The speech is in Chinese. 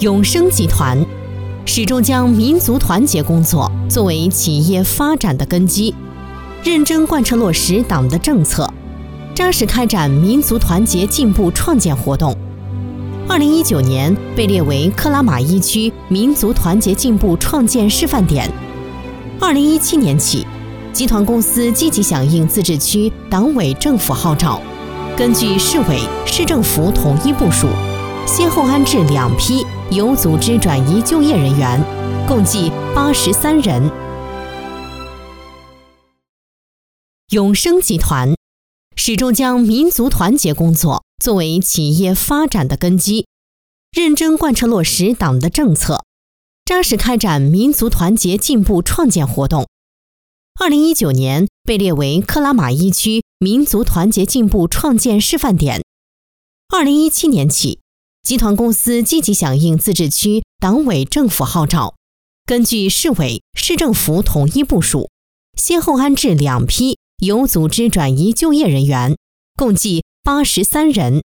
永生集团始终将民族团结工作作为企业发展的根基，认真贯彻落实党的政策，扎实开展民族团结进步创建活动。2019年被列为克拉玛依区民族团结进步创建示范点。2017年起，集团公司积极响应自治区党委政府号召，根据市委市政府统一部署，先后安置2批有组织转移就业人员，共计83人。永生集团始终将民族团结工作作为企业发展的根基，认真贯彻落实党的政策，扎实开展民族团结进步创建活动。2019年被列为克拉玛依区民族团结进步创建示范点。2017年起，集团公司积极响应自治区党委政府号召，根据市委市政府统一部署，先后安置2批有组织转移就业人员，共计83人。